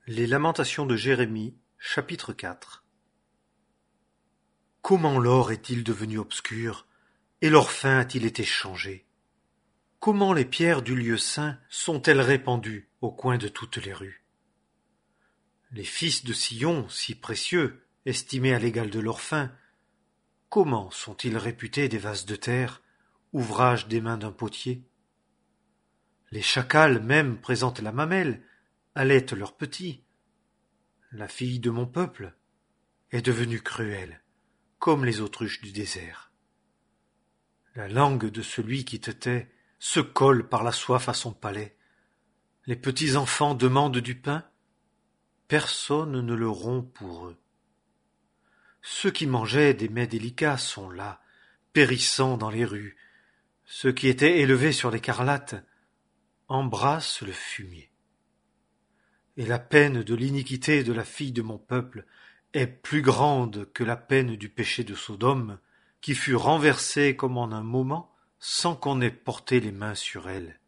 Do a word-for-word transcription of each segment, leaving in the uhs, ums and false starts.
Les Lamentations de Jérémie, chapitre quatre. Comment l'or est-il devenu obscur, et l'or fin a-t-il été changé? Comment les pierres du lieu saint sont-elles répandues au coin de toutes les rues? Les fils de Sion, si précieux, estimés à l'égal de l'or fin, comment sont-ils réputés des vases de terre, ouvrage des mains d'un potier? Les chacals même présentent la mamelle, allaitent leurs petits. La fille de mon peuple est devenue cruelle, comme les autruches du désert. La langue de celui qui te tait se colle par la soif à son palais. Les petits enfants demandent du pain, personne ne le rompt pour eux. Ceux qui mangeaient des mets délicats sont là, périssant dans les rues. Ceux qui étaient élevés sur l'écarlate embrassent le fumier. Et la peine de l'iniquité de la fille de mon peuple est plus grande que la peine du péché de Sodome, qui fut renversée comme en un moment, sans qu'on ait porté les mains sur elle.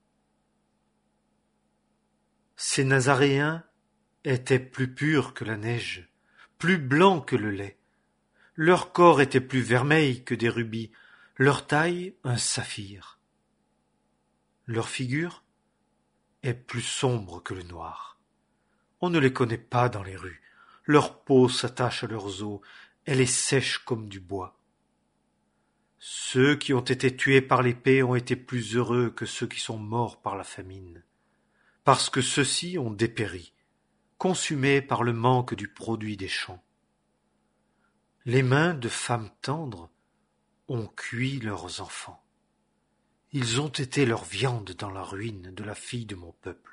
Ces Nazaréens étaient plus purs que la neige, plus blancs que le lait. Leur corps était plus vermeil que des rubis, leur taille un saphir. Leur figure est plus sombre que le noir. On ne les connaît pas dans les rues. Leur peau s'attache à leurs os, elle est sèche comme du bois. Ceux qui ont été tués par l'épée ont été plus heureux que ceux qui sont morts par la famine, parce que ceux-ci ont dépéri, consumés par le manque du produit des champs. Les mains de femmes tendres ont cuit leurs enfants. Ils ont été leur viande dans la ruine de la fille de mon peuple.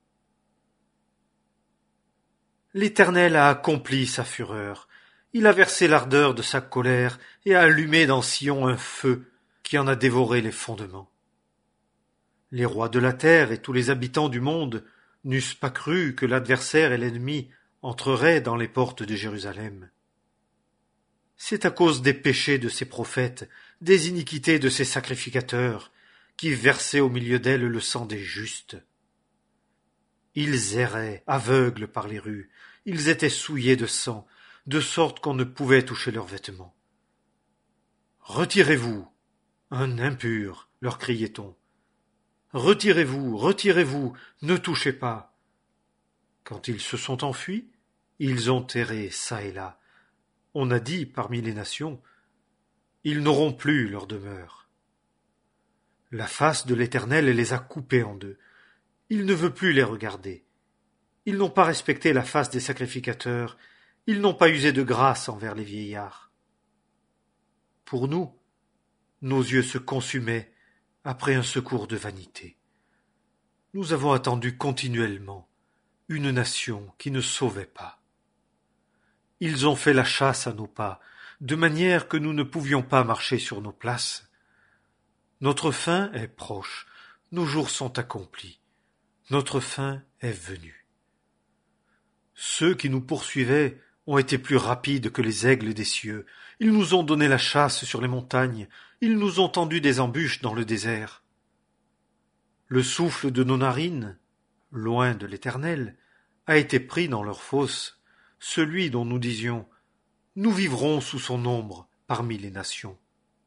L'Éternel a accompli sa fureur, il a versé l'ardeur de sa colère et a allumé dans Sion un feu qui en a dévoré les fondements. Les rois de la terre et tous les habitants du monde n'eussent pas cru que l'adversaire et l'ennemi entreraient dans les portes de Jérusalem. C'est à cause des péchés de ses prophètes, des iniquités de ses sacrificateurs, qui versaient au milieu d'elle le sang des justes. Ils erraient, aveugles par les rues, ils étaient souillés de sang, de sorte qu'on ne pouvait toucher leurs vêtements. « Retirez-vous, un impur !» leur criait-on. « Retirez-vous, retirez-vous, ne touchez pas !» Quand ils se sont enfuis, ils ont erré çà et là. On a dit parmi les nations, « Ils n'auront plus leur demeure. » La face de l'Éternel les a coupés en deux. Il ne veut plus les regarder. Ils n'ont pas respecté la face des sacrificateurs, ils n'ont pas usé de grâce envers les vieillards. Pour nous, nos yeux se consumaient après un secours de vanité. Nous avons attendu continuellement une nation qui ne sauvait pas. Ils ont fait la chasse à nos pas, de manière que nous ne pouvions pas marcher sur nos places. Notre fin est proche, nos jours sont accomplis. Notre fin est venue. Ceux qui nous poursuivaient ont été plus rapides que les aigles des cieux. Ils nous ont donné la chasse sur les montagnes. Ils nous ont tendu des embûches dans le désert. Le souffle de nos narines, loin de l'Éternel, a été pris dans leur fosse, celui dont nous disions « Nous vivrons sous son ombre parmi les nations ».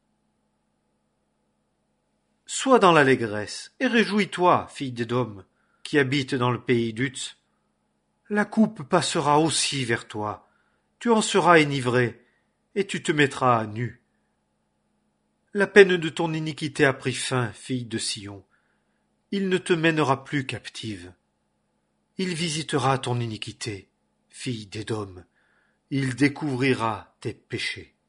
Sois dans l'allégresse et réjouis-toi, fille d'Édom, qui habite dans le pays d'Utz. La coupe passera aussi vers toi, tu en seras enivré, et tu te mettras à nu. La peine de ton iniquité a pris fin, fille de Sion. Il ne te mènera plus captive. Il visitera ton iniquité, fille d'Édom. Il découvrira tes péchés.